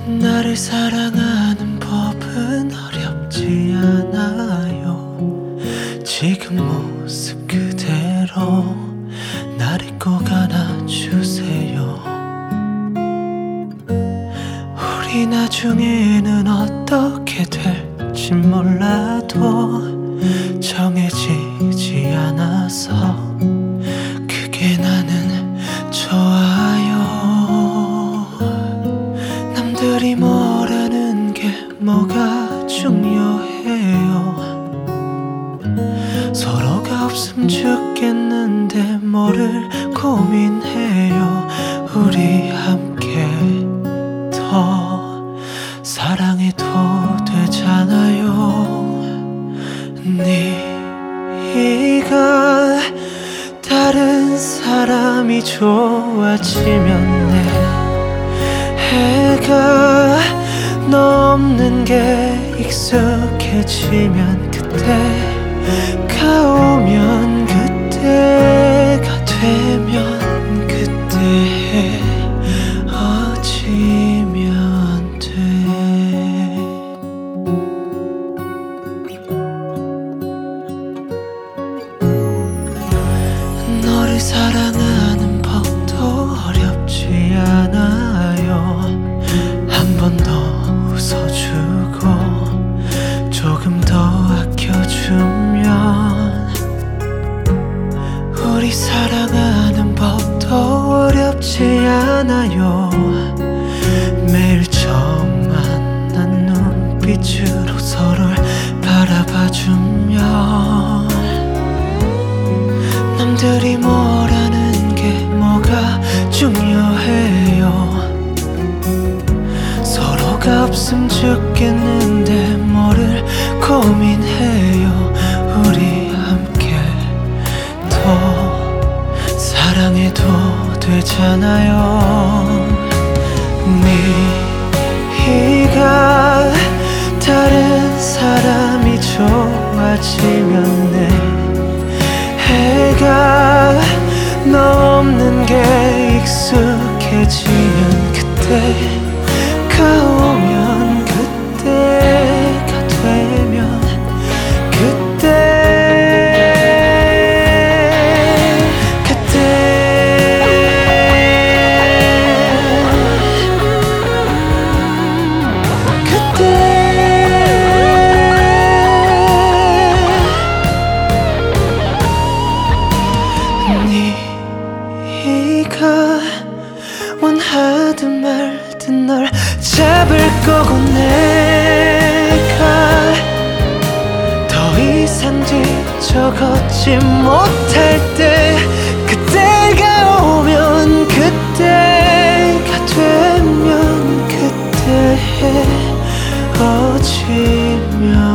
나를 사랑하는 법은 어렵지 않아요. 지금 모습 그대로 나를 꼭 안아주세요. 우리 나중에는 어떻게 될지 몰라도 정해지지 않아서 그게 나는 좋아요. 남들이 뭐라는 게 뭐가 중요해요. 서로가 없음 죽겠는데 뭐를 고민해요. 우리 함께 더 사랑해도 되잖아요. 네가 다른 사람이 좋아지면 내 해가 너 없는 게 익숙해지면 그때가 오면 그때가 되면 그때 헤어지면 돼. 너를 사랑하는 법도 어렵지 않아요. 한 번 더 웃어주고 조금 더 아껴주면 우리 사랑하는 법도 어렵지 않아요. 매일 처음 만난 눈빛으로 서로를 바라봐주면 남들이 뭐라는 게 뭐가 중요해요. 서로가 없음 죽겠는데 뭐를 고민해요. 우리 함께 더 사랑해도 되잖아요. 네가 다른 사람이 좋아지면 내 해가 너 없는 게 익숙해지면 그때가 오면 그때가 되면 그때 네가 원하든 말든 널 잡을 거고 내가 더 이상 뒤져 걷지 못할 때 그때가 오면 그때가 되면 그때 헤어지면